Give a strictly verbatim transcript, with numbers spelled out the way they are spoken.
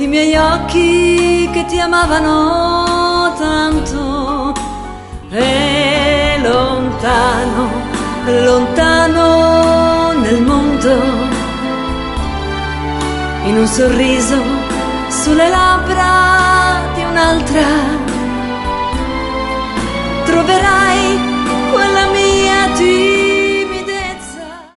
i miei occhi che ti amavano tanto. E lontano, lontano nel mondo, in un sorriso sulle labbra